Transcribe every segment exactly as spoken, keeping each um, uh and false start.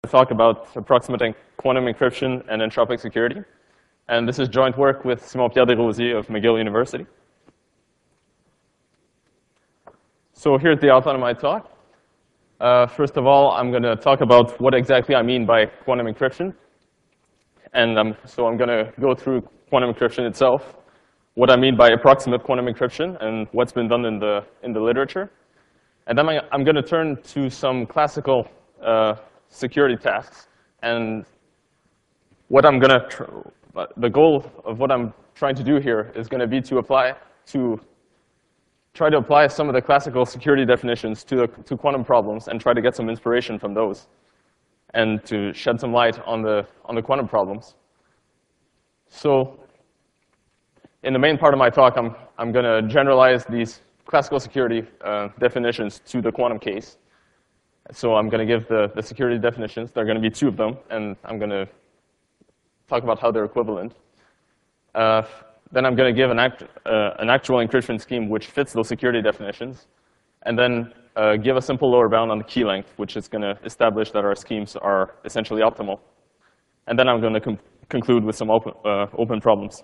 talk about approximating quantum encryption and entropic security. And this is joint work with Simon-Pierre Desrosiers of McGill University. So here's the outline of my talk. Uh, first of all, I'm going to talk about what exactly I mean by quantum encryption. And um, so I'm going to go through quantum encryption itself, what I mean by approximate quantum encryption, and what's been done in the, in the literature. And then I'm going to turn to some classical uh, security tasks. And what I'm going to, the goal of what I'm trying to do here is going to be to apply, to try to apply some of the classical security definitions to, the, to quantum problems and try to get some inspiration from those, and to shed some light on the, on the quantum problems. So in the main part of my talk, I'm, I'm going to generalize these classical security uh, definitions to the quantum case. So I'm going to give the, the security definitions. There are going to be two of them, and I'm going to talk about how they're equivalent. Uh, then I'm going to give an, act, uh, an actual encryption scheme which fits those security definitions, and then uh, give a simple lower bound on the key length, which is going to establish that our schemes are essentially optimal. And then I'm going to conclude with some open, uh, open problems.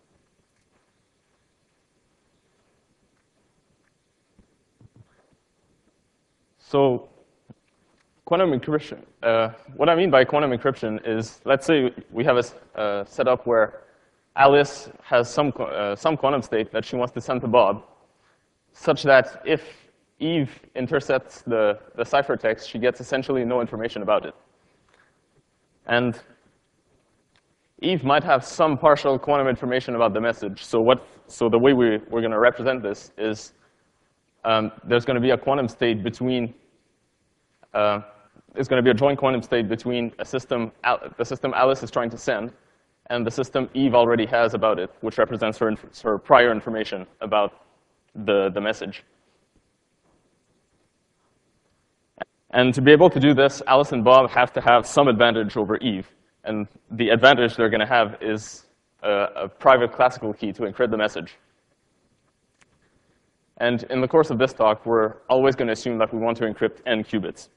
So quantum encryption, uh, what I mean by quantum encryption is, let's say we have a uh, setup where Alice has some, uh, some quantum state that she wants to send to Bob, such that if Eve intercepts the, the ciphertext, she gets essentially no information about it. And Eve might have some partial quantum information about the message. So, what, so the way we, we're going to represent this is um, there's going to be a quantum state between, uh, there's going to be a joint quantum state between a system, the system Alice is trying to send and the system Eve already has about it, which represents her, her prior information about the, the message. And to be able to do this, Alice and Bob have to have some advantage over Eve. And the advantage they're going to have is a, a private classical key to encrypt the message. And in the course of this talk, we're always going to assume that we want to encrypt n qubits.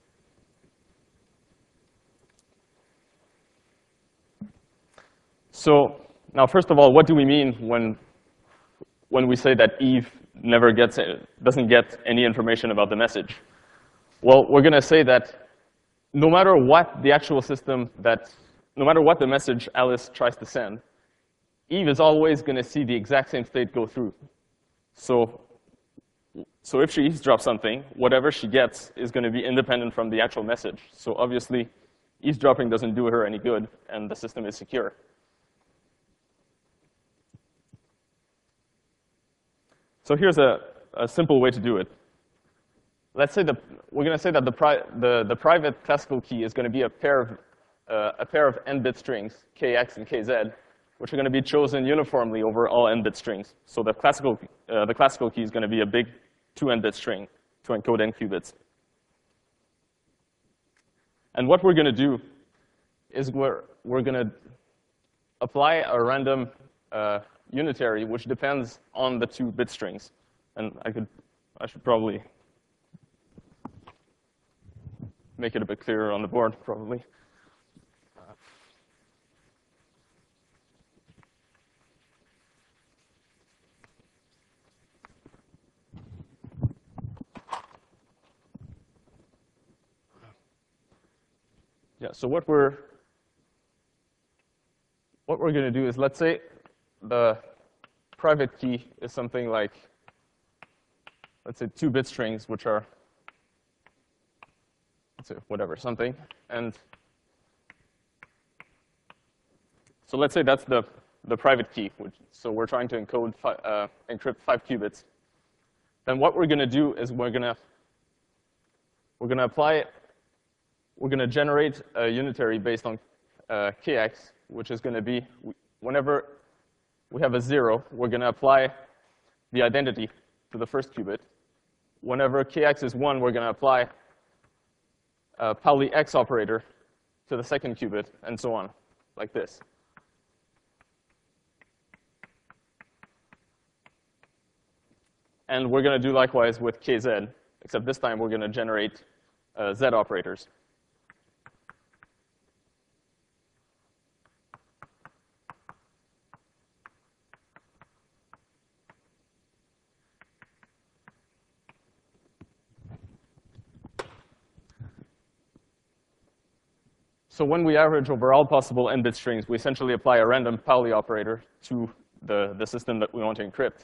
So now, first of all, what do we mean when, when we say that Eve never gets, doesn't get any information about the message? Well, we're going to say that no matter what the actual system that, no matter what the message Alice tries to send, Eve is always going to see the exact same state go through. So, so if she eavesdrops something, whatever she gets is going to be independent from the actual message. So obviously, eavesdropping doesn't do her any good, and the system is secure. So here's a, a simple way to do it. Let's say the, we're going to say that the, pri the, the private classical key is going to be a pair of, uh, a pair of n-bit strings, kx and kz, which are going to be chosen uniformly over all n-bit strings. So the classical, uh, the classical key is going to be a big two n-bit string to encode n qubits. And what we're going to do is we're, we're going to apply a random uh, unitary, which depends on the two bit strings. And I could, I should probably make it a bit clearer on the board, probably. Uh, yeah, so what we're, what we're going to do is, let's say the private key is something like, let's say, two bit strings, which are, let's say, whatever, something. And so let's say that's the, the private key. Which, so we're trying to encode, fi uh, encrypt five qubits. Then what we're going to do is we're going to we're going to apply, we're going to generate a unitary based on uh, kx, which is going to be, whenever we have a zero, we're going to apply the identity to the first qubit. Whenever kx is one, we're going to apply a Pauli X operator to the second qubit, and so on, like this. And we're going to do likewise with kz, except this time we're going to generate uh, z operators. So when we average over all possible n-bit strings, we essentially apply a random Pauli operator to the, the system that we want to encrypt.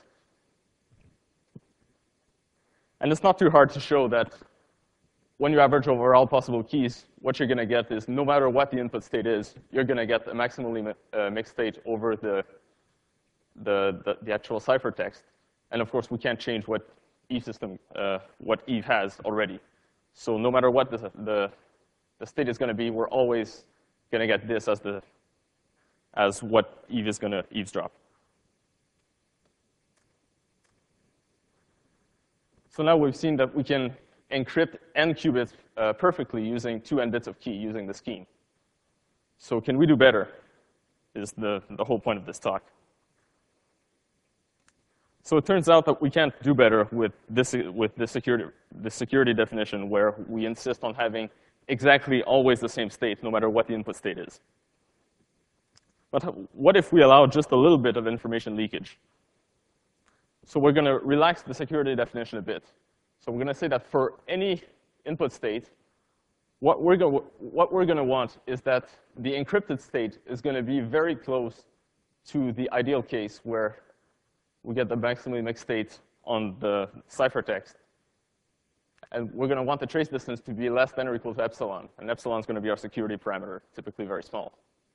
And it's not too hard to show that when you average over all possible keys, what you're going to get is no matter what the input state is, you're going to get a maximally uh, mixed state over the, the, the, the actual ciphertext. And of course, we can't change what Eve system, uh, what Eve has already. So no matter what the, the, the state is going to be, we're always going to get this as, the, as what Eve is going to eavesdrop. So now we've seen that we can encrypt n qubits uh, perfectly using two n bits of key using the scheme. So can we do better is the, the whole point of this talk. So it turns out that we can't do better with this, with this security, this security definition where we insist on having exactly always the same state no matter what the input state is. But what if we allow just a little bit of information leakage? So we're going to relax the security definition a bit. So we're going to say that for any input state, what we're going what we're going to want is that the encrypted state is going to be very close to the ideal case where we get the maximally mixed state on the ciphertext. And we're going to want the trace distance to be less than or equal to epsilon. And epsilon is going to be our security parameter, typically very small.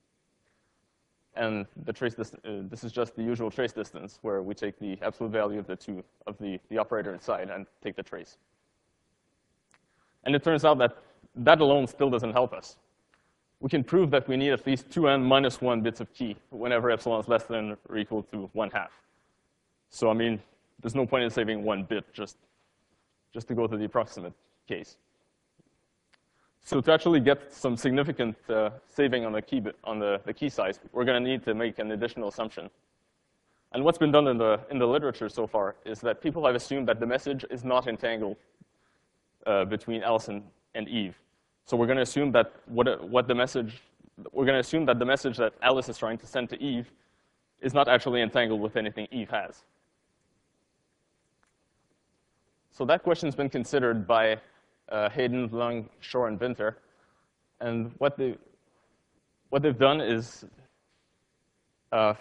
And the trace distance, uh, this is just the usual trace distance, where we take the absolute value of the two of the, the operator inside and take the trace. And it turns out that that alone still doesn't help us. We can prove that we need at least two n minus one bits of key whenever epsilon is less than or equal to one half. So I mean, there's no point in saving one bit just, just to go to the approximate case. So to actually get some significant uh, saving on the key bit, on the, the key size, we're going to need to make an additional assumption. And what's been done in the in the literature so far is that people have assumed that the message is not entangled uh, between Alice and, and Eve. So we're going to assume that what what the message we're going to assume that the message that Alice is trying to send to Eve is not actually entangled with anything Eve has. So that question's been considered by Uh, Hayden, Lung, Shore, and Vinter. And what, they, what they've done is uh,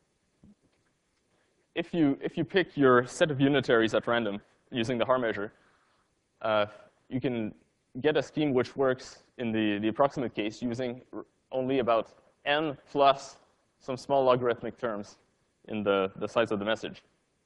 if, you, if you pick your set of unitaries at random using the Haar measure, uh, you can get a scheme which works in the, the approximate case using only about n plus some small logarithmic terms in the, the size of the message.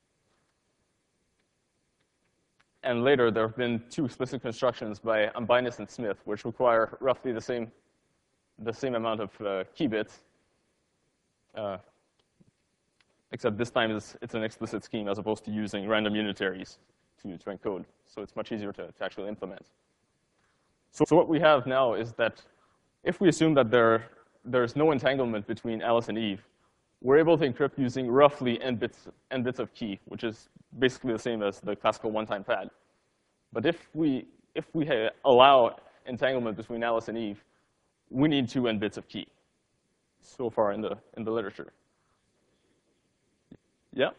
And later, there have been two explicit constructions by Ambinus and Smith, which require roughly the same, the same amount of uh, key bits, uh, except this time it's, it's an explicit scheme as opposed to using random unitaries to, to encode. So it's much easier to, to actually implement. So, so what we have now is that if we assume that there, there's no entanglement between Alice and Eve, we're able to encrypt using roughly n bits, n bits of key, which is basically the same as the classical one-time pad. But if we, if we allow entanglement between Alice and Eve, we need two n bits of key so far in the, in the literature. Yeah?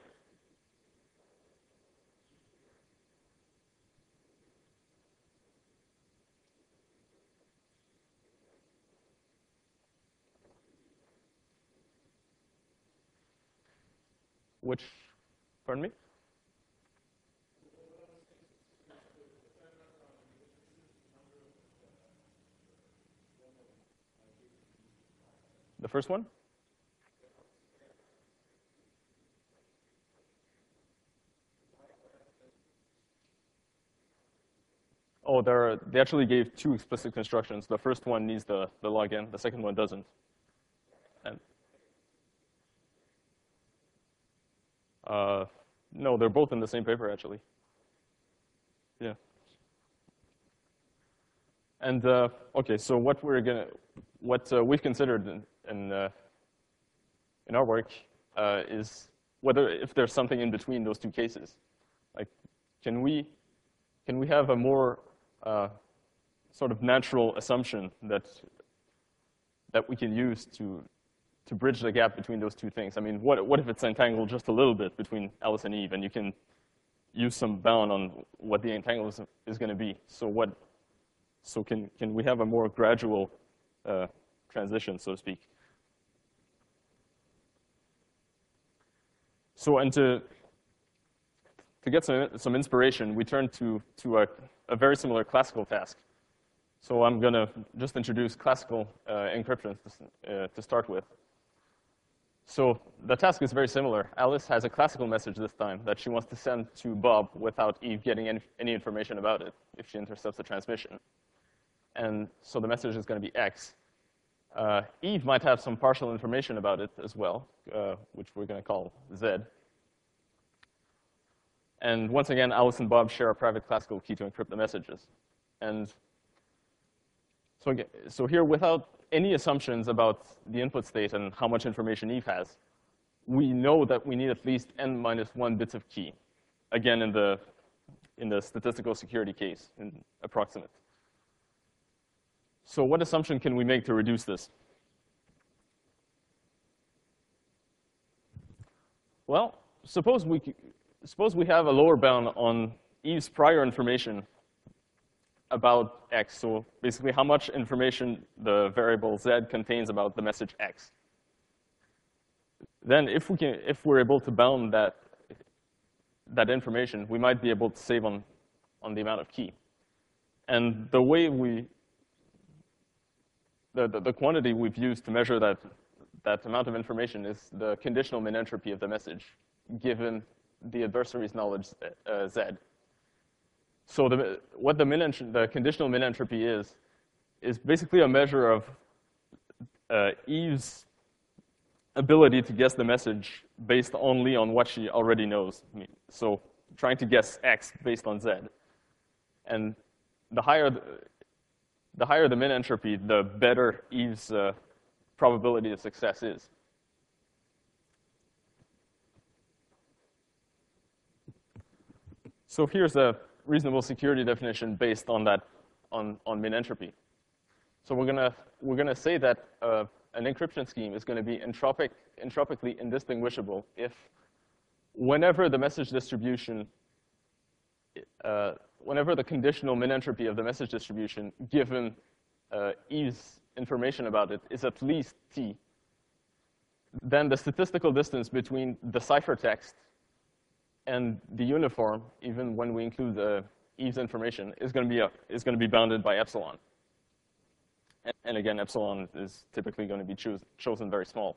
Which, pardon me? The first one? Oh, there are, they actually gave two explicit constructions. The first one needs the, the log n. The second one doesn't. And uh, no, they're both in the same paper, actually. Yeah. And uh, OK, so what we're going to, what uh, we've considered in, in, uh, in our work uh, is whether if there's something in between those two cases. Like, can we, can we have a more uh, sort of natural assumption that, that we can use to, to bridge the gap between those two things? I mean, what, what if it's entangled just a little bit between Alice and Eve, and you can use some bound on what the entanglement is, is going to be? So what? So can can we have a more gradual uh, transition, so to speak. So, and to, to get some, some inspiration, we turn to, to a, a very similar classical task. So I'm going to just introduce classical uh, encryption to, uh, to start with. So the task is very similar. Alice has a classical message this time that she wants to send to Bob without Eve getting any, any information about it if she intercepts the transmission. And so the message is going to be X. Uh, Eve might have some partial information about it as well, uh, which we're going to call Z. And once again, Alice and Bob share a private classical key to encrypt the messages. And so, again, so here, without any assumptions about the input state and how much information Eve has, we know that we need at least n minus one bits of key, again, in the, in the statistical security case, in approximate. So what assumption can we make to reduce this? Well, suppose we, suppose we have a lower bound on Eve's prior information about X. So basically, how much information the variable Z contains about the message X. Then if, we can, if we're able to bound that, that information, we might be able to save on, on the amount of key. And the way we The, the, the quantity we've used to measure that, that amount of information is the conditional min entropy of the message, given the adversary's knowledge uh, Z. So the, what the, min the conditional min entropy is, is basically a measure of uh, Eve's ability to guess the message based only on what she already knows. I mean, so trying to guess X based on Z. And the higher the, The higher the min entropy, the better Eve's uh, probability of success is. So here's a reasonable security definition based on that, on, on min entropy. So we're gonna we're gonna say that uh, an encryption scheme is going to be entropic, entropically indistinguishable if, whenever the message distribution uh, whenever the conditional min entropy of the message distribution, given uh, Eve's information about it, is at least T, then the statistical distance between the ciphertext and the uniform, even when we include uh, Eve's information, is going to be a, is going to be bounded by epsilon. And, and again, epsilon is typically going to be choose, chosen very small.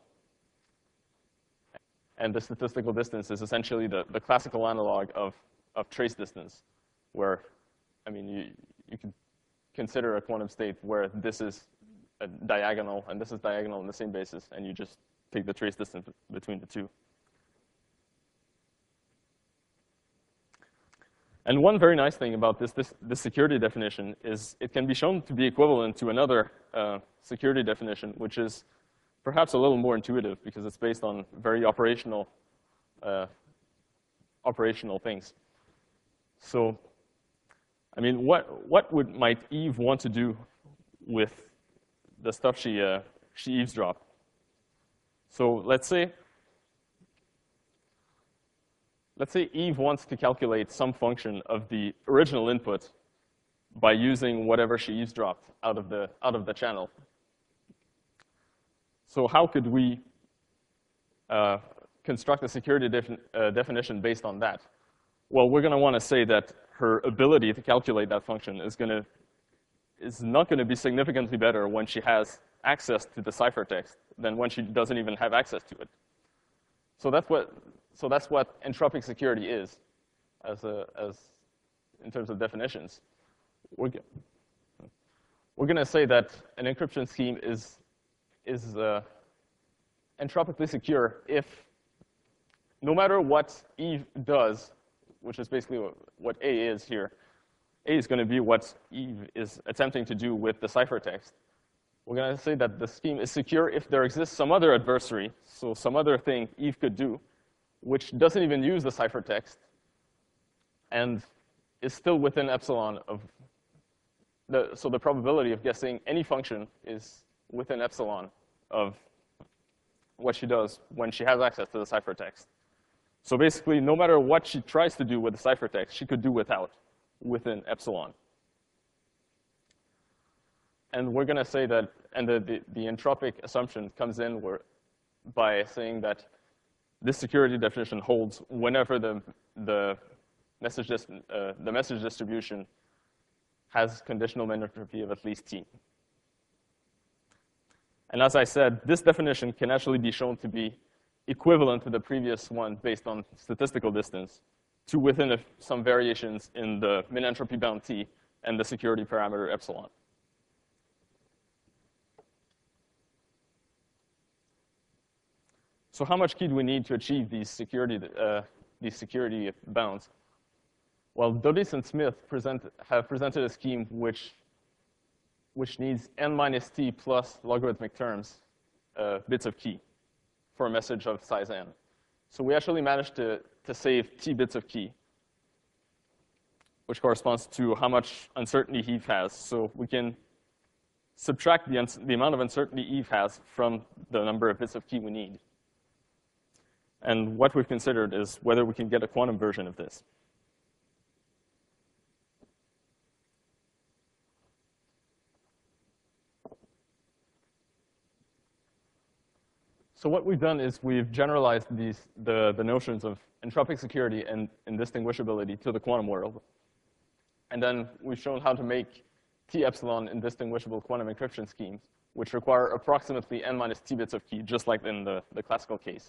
And the statistical distance is essentially the, the classical analog of, of trace distance, where, I mean, you, you could consider a quantum state where this is a diagonal and this is diagonal on the same basis, and you just take the trace distance between the two. And one very nice thing about this, this, this security definition is it can be shown to be equivalent to another uh, security definition, which is perhaps a little more intuitive because it's based on very operational, uh, operational things. So, I mean, what, what would, might Eve want to do with the stuff she, uh, she eavesdropped? So let's say, let's say Eve wants to calculate some function of the original input by using whatever she eavesdropped out of the, out of the channel. So how could we uh, construct a security defin uh, definition based on that? Well, we're going to want to say that her ability to calculate that function is going to is not going to be significantly better when she has access to the ciphertext than when she doesn't even have access to it. So that's what so that's what entropic security is, as a as in terms of definitions. We're we're going to say that an encryption scheme is is uh, entropically secure if, no matter what Eve does, which is basically what A is here, A is going to be what Eve is attempting to do with the ciphertext. We're going to say that the scheme is secure if there exists some other adversary, so some other thing Eve could do, which doesn't even use the ciphertext and is still within epsilon of the, so the probability of guessing any function is within epsilon of what she does when she has access to the ciphertext. So basically, no matter what she tries to do with the ciphertext, she could do without, within epsilon. And we're going to say that, and the, the, the entropic assumption comes in where, by saying that this security definition holds whenever the, the, message, dis uh, the message distribution has conditional min entropy of at least T. And as I said, this definition can actually be shown to be equivalent to the previous one based on statistical distance to within a, some variations in the min entropy bound T and the security parameter epsilon. So how much key do we need to achieve these security, uh, these security bounds? Well, Dodis and Smith present, have presented a scheme which, which needs n minus t plus logarithmic terms, uh, bits of key, for a message of size n. So we actually managed to, to save t bits of key, which corresponds to how much uncertainty Eve has. So we can subtract the, the amount of uncertainty Eve has from the number of bits of key we need. And what we've considered is whether we can get a quantum version of this. So what we've done is we've generalized these, the, the notions of entropic security and indistinguishability to the quantum world. And then we've shown how to make T epsilon indistinguishable quantum encryption schemes, which require approximately n minus t bits of key, just like in the, the classical case.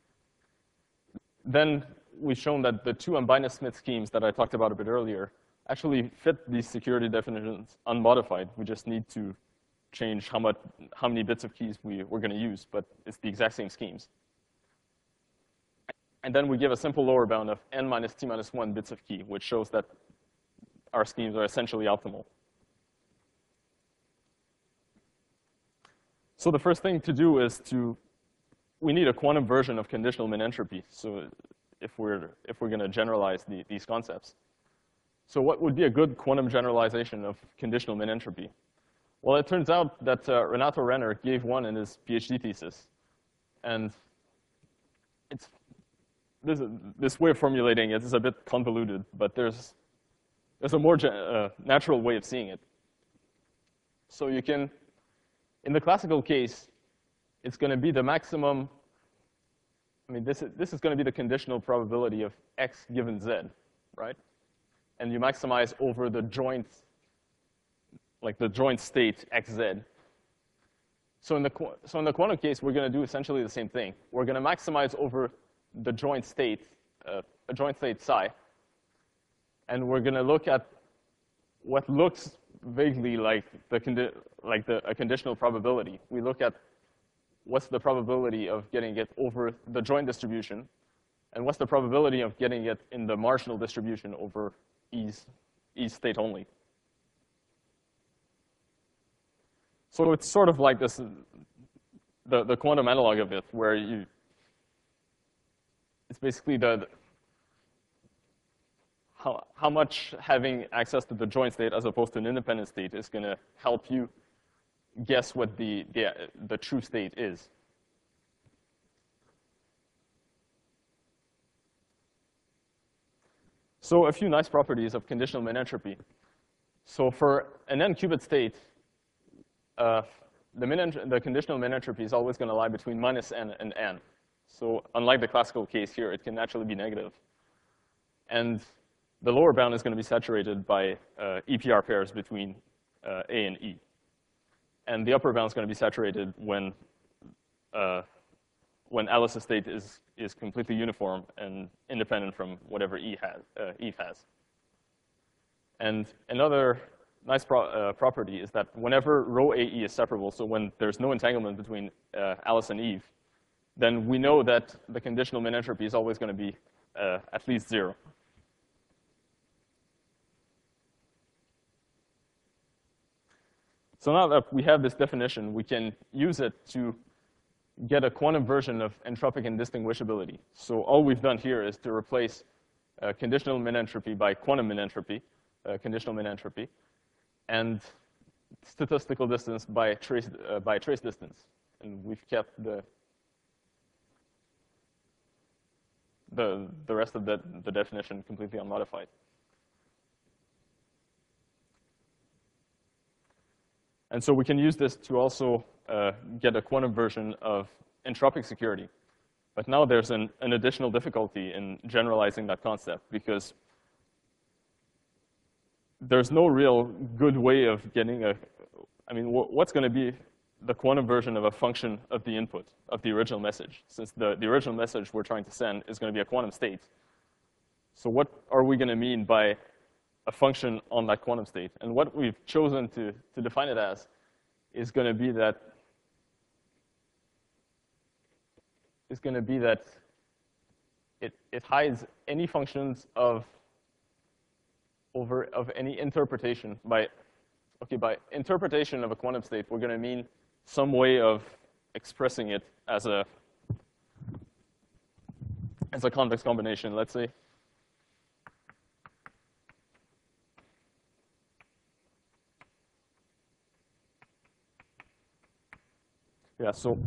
Then we've shown that the two Ambinus-Smith schemes that I talked about a bit earlier actually fit these security definitions unmodified. We just need to change how much, how many bits of keys we, we're going to use, but it's the exact same schemes. And then we give a simple lower bound of n minus t minus one bits of key, which shows that our schemes are essentially optimal. So the first thing to do is to, we need a quantum version of conditional min entropy. So if we're, if we're going to generalize the, these concepts. So what would be a good quantum generalization of conditional min entropy? Well, it turns out that uh, Renato Renner gave one in his PhD thesis. And it's, this, this way of formulating it is a bit convoluted, but there's, there's a more uh, natural way of seeing it. So you can, in the classical case, it's going to be the maximum. I mean, this is, this is going to be the conditional probability of x given z, right? And you maximize over the joint, like the joint state xz. So in the, so in the quantum case, we're going to do essentially the same thing. We're going to maximize over the joint state, uh, a joint state psi. And we're going to look at what looks vaguely like, the condi like the, a conditional probability. We look at what's the probability of getting it over the joint distribution, and what's the probability of getting it in the marginal distribution over E's, E's state only. So it's sort of like this, the, the quantum analog of it, where you, it's basically the, how, how much having access to the joint state as opposed to an independent state is going to help you guess what the, the, the true state is. So a few nice properties of conditional min entropy. So for an n-qubit state, uh, the, min the conditional min entropy is always going to lie between minus n and n. So unlike the classical case here, it can actually be negative. And the lower bound is going to be saturated by uh, E P R pairs between uh, A and E. And the upper bound is going to be saturated when, uh, when Alice's state is, is completely uniform and independent from whatever E has, uh, Eve has. And another nice pro uh, property is that whenever rho A E is separable, so when there's no entanglement between uh, Alice and Eve, then we know that the conditional min entropy is always going to be uh, at least zero. So now that we have this definition, we can use it to get a quantum version of entropic indistinguishability. So all we've done here is to replace uh, conditional min entropy by quantum min entropy, uh, conditional min entropy, and statistical distance by trace, uh, by trace distance. And we've kept the, the, the rest of the, the definition completely unmodified. And so we can use this to also uh, get a quantum version of entropic security. But now there's an, an additional difficulty in generalizing that concept, because there's no real good way of getting a, I mean, wh what's going to be the quantum version of a function of the input, of the original message, since the, the original message we're trying to send is going to be a quantum state. So what are we going to mean by a function on that quantum state? And what we've chosen to, to define it as is going to be that is going to be that it, it hides any functions of over of any interpretation. By okay, by interpretation of a quantum state, we're going to mean some way of expressing it as a as a convex combination, let's say. Yeah, so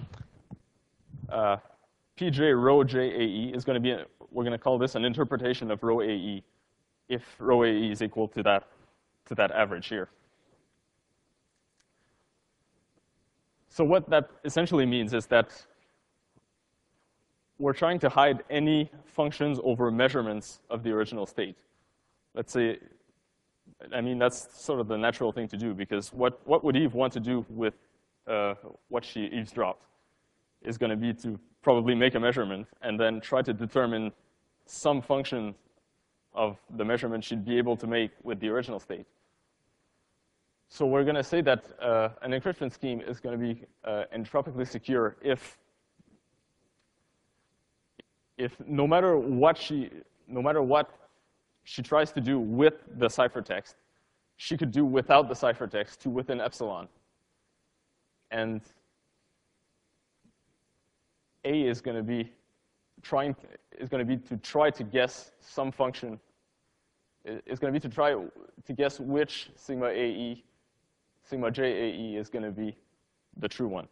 uh, P J rho J A E is going to be, a, we're going to call this an interpretation of rho A E, if rho A E is equal to that, to that average here. So what that essentially means is that we're trying to hide any functions over measurements of the original state. Let's say, I mean, that's sort of the natural thing to do, because what, what would Eve want to do with uh, what she eavesdropped is going to be to probably make a measurement and then try to determine some function of the measurement she'd be able to make with the original state. So we're going to say that uh, an encryption scheme is going to be uh, entropically secure if, if no matter what she, no matter what she tries to do with the ciphertext, she could do without the ciphertext to within epsilon. And A is going to be trying to, is going to be to try to guess some function. It's going to be to try to guess which sigma A E, sigma J A E is going to be the true one.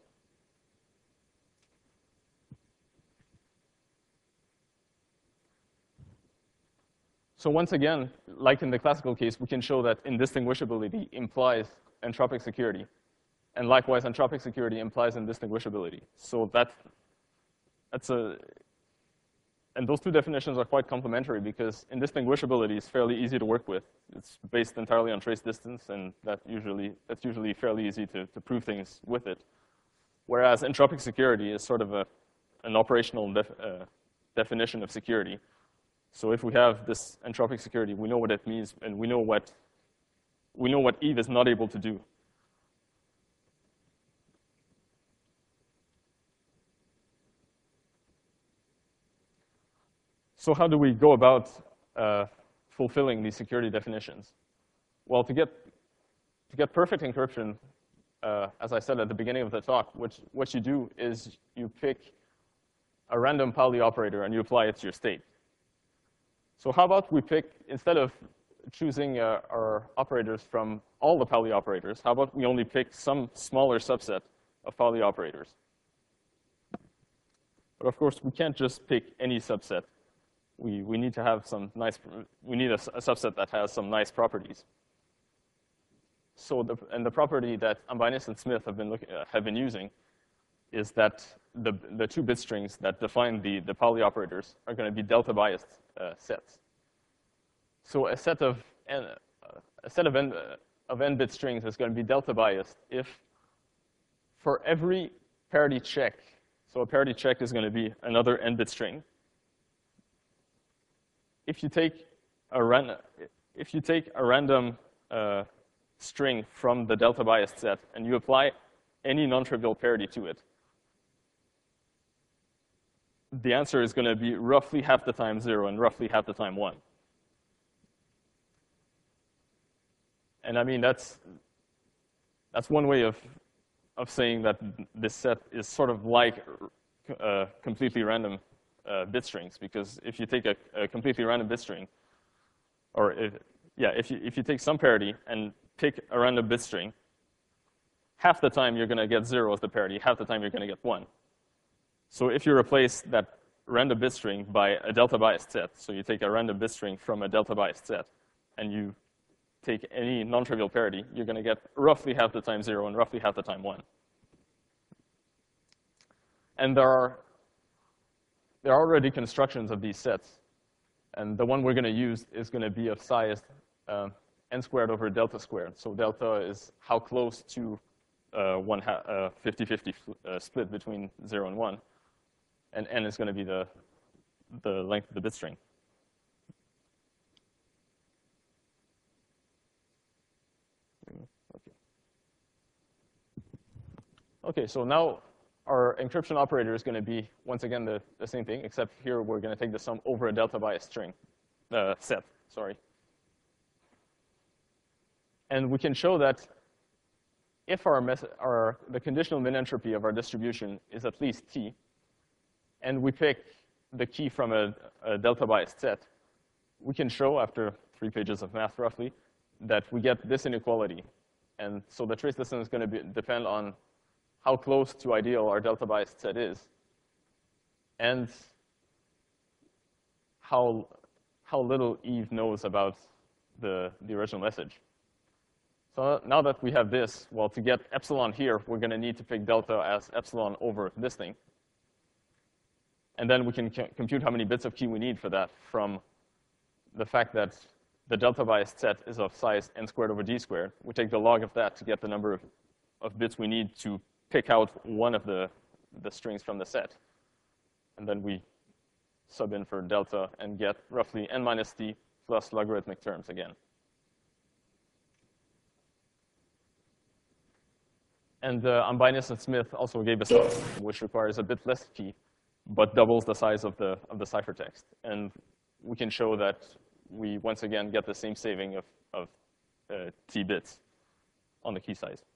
So once again, like in the classical case, we can show that indistinguishability implies entropic security. And likewise, entropic security implies indistinguishability. So that, that's a, and those two definitions are quite complementary, because indistinguishability is fairly easy to work with. It's based entirely on trace distance, and that usually, that's usually fairly easy to, to prove things with it. Whereas entropic security is sort of a, an operational def, uh, definition of security. So if we have this entropic security, we know what it means, and we know what, we know what Eve is not able to do. So how do we go about uh, fulfilling these security definitions? Well, to get, to get perfect encryption, uh, as I said at the beginning of the talk, what, what you do is you pick a random Pauli operator and you apply it to your state. So how about we pick, instead of choosing uh, our operators from all the Pauli operators, how about we only pick some smaller subset of Pauli operators? But of course, we can't just pick any subset. We, we need to have some nice, we need a, a subset that has some nice properties. So the, and the property that Ambinis and Smith have been, look, uh, have been using is that the, the two bit strings that define the, the Pauli operators are going to be delta biased uh, sets. So a set of n, uh, a set of n, uh, of n bit strings is going to be delta biased if for every parity check, so a parity check is going to be another n bit string. If you take a random, if you take a random uh, string from the delta biased set and you apply any non-trivial parity to it, the answer is going to be roughly half the time zero and roughly half the time one. And I mean, that's, that's one way of, of saying that this set is sort of like uh, completely random uh, bit strings, because if you take a, a completely random bit string, or if, yeah, if you, if you take some parity and pick a random bit string, half the time you're going to get zero as the parity, half the time you're going to get one. So if you replace that random bit string by a delta biased set, so you take a random bit string from a delta biased set, and you take any non-trivial parity, you're going to get roughly half the time zero and roughly half the time one. And there are, there are already constructions of these sets. And the one we're going to use is going to be of size uh, n squared over delta squared. So delta is how close to uh, one fifty fifty uh, split between zero and one. And n is going to be the, the length of the bit string. Okay. Okay, so now our encryption operator is going to be, once again, the, the same thing, except here we're going to take the sum over a delta by a string, uh, set, sorry. And we can show that if our, our the conditional min entropy of our distribution is at least t, and we pick the key from a, a delta biased set, we can show, after three pages of math roughly, that we get this inequality. And so the trace distance is going to be, depend on how close to ideal our delta biased set is, and how, how little Eve knows about the, the original message. So now that we have this, well, to get epsilon here, we're going to need to pick delta as epsilon over this thing. And then we can compute how many bits of key we need for that from the fact that the delta biased set is of size n squared over d squared. We take the log of that to get the number of, of bits we need to pick out one of the, the strings from the set. And then we sub in for delta and get roughly n minus t plus logarithmic terms again. And uh, Ambinus and Smith also gave us something which requires a bit less key, but doubles the size of the, of the ciphertext. And we can show that we, once again, get the same saving of, of uh, t bits on the key size.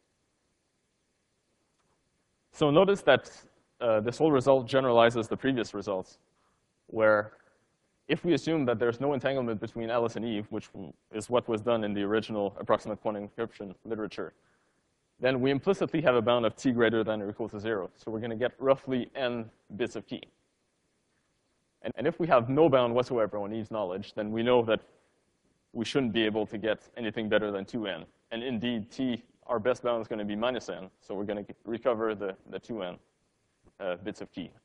So notice that uh, this whole result generalizes the previous results, where if we assume that there's no entanglement between Alice and Eve, which is what was done in the original approximate quantum encryption literature, then we implicitly have a bound of t greater than or equal to zero. So we're going to get roughly n bits of key. And, and if we have no bound whatsoever on Eve's knowledge, then we know that we shouldn't be able to get anything better than two n. And indeed, t, our best bound is going to be minus n. So we're going to recover the, the two n uh, bits of key.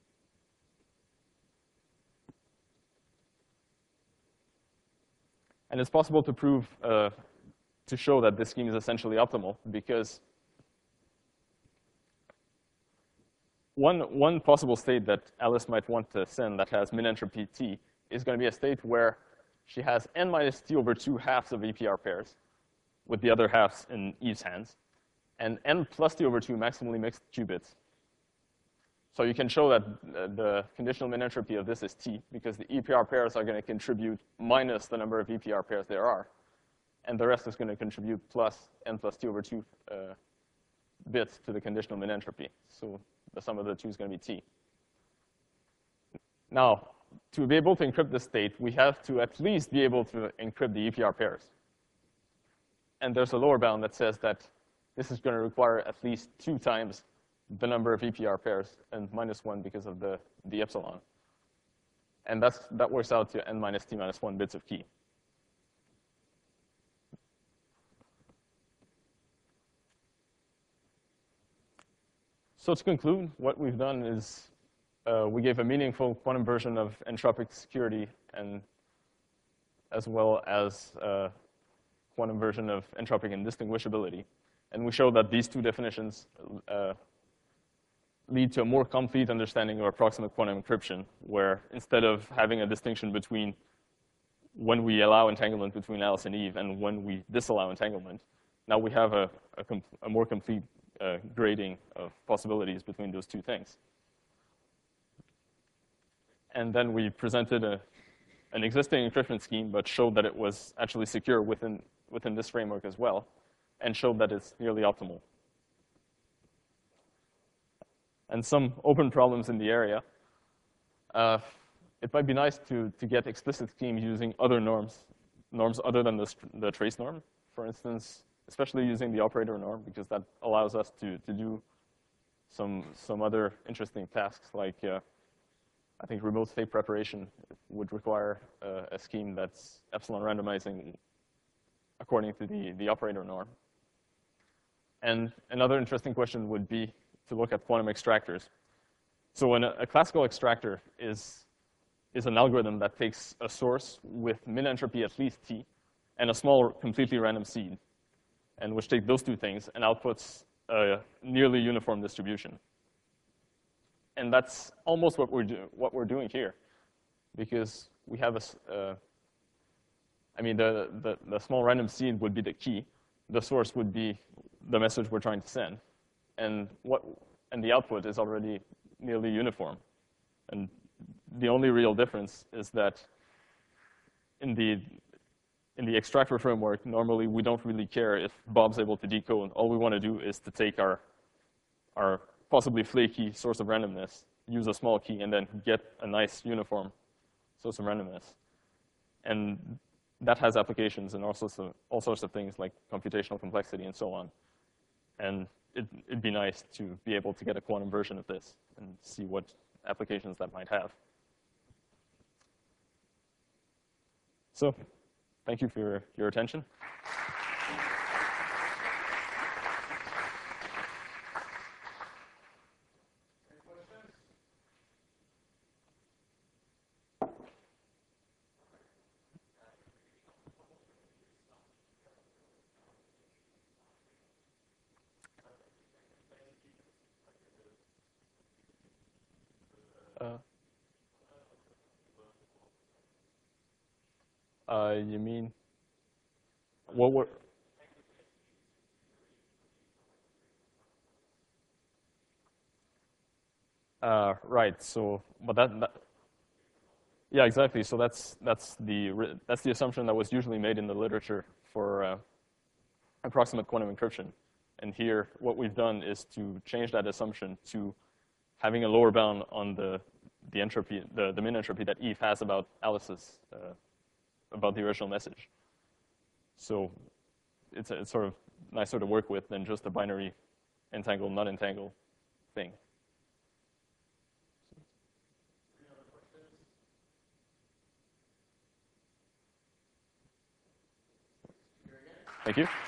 And it's possible to prove, uh, to show that this scheme is essentially optimal, because One, one possible state that Alice might want to send that has min entropy t is going to be a state where she has n minus t over two halves of E P R pairs, with the other halves in Eve's hands, and n plus t over two maximally mixed qubits. So you can show that the conditional min entropy of this is t, because the E P R pairs are going to contribute minus the number of E P R pairs there are, and the rest is going to contribute plus n plus t over two uh, bits to the conditional min entropy. So the sum of the two is going to be t. Now, to be able to encrypt this state, we have to at least be able to encrypt the E P R pairs. And there's a lower bound that says that this is going to require at least two times the number of E P R pairs, and minus one because of the, the epsilon. And that's, that works out to n minus t minus one bits of key. So to conclude, what we've done is uh, we gave a meaningful quantum version of entropic security, and as well as a quantum version of entropic indistinguishability. And we showed that these two definitions uh, lead to a more complete understanding of approximate quantum encryption, where instead of having a distinction between when we allow entanglement between Alice and Eve and when we disallow entanglement, now we have a, a, a more complete Uh, grading of possibilities between those two things. And then we presented a, an existing encryption scheme, but showed that it was actually secure within, within this framework as well, and showed that it's nearly optimal. And some open problems in the area. Uh, it might be nice to, to get explicit schemes using other norms, norms other than the, the trace norm, for instance, especially using the operator norm, because that allows us to, to do some, some other interesting tasks, like uh, I think remote state preparation would require uh, a scheme that's epsilon randomizing according to the, the operator norm. And another interesting question would be to look at quantum extractors. So when a, a classical extractor is, is an algorithm that takes a source with min entropy at least t and a small completely random seed, and which takes those two things and outputs a nearly uniform distribution. And that's almost what we're, do, what we're doing here, because we have a, uh, I mean, the, the, the small random seed would be the key. The source would be the message we're trying to send. And, what, and the output is already nearly uniform. And the only real difference is that in the, in the extractor framework, normally we don't really care if Bob's able to decode. All we want to do is to take our, our possibly flaky source of randomness, use a small key, and then get a nice uniform source of randomness. And that has applications in all sorts of, all sorts of things like computational complexity and so on. And it, it'd be nice to be able to get a quantum version of this and see what applications that might have. So thank you for your, your attention. Uh, uh, you mean what were? Uh, right. So, but that, that, yeah, exactly. So that's that's the that's the assumption that was usually made in the literature for uh, approximate quantum encryption. And here, what we've done is to change that assumption to having a lower bound on the the entropy, the, the min entropy that Eve has about Alice's, uh, about the original message. So it's a, it's sort of nicer to work with than just a binary entangle, not entangle thing. Thank you.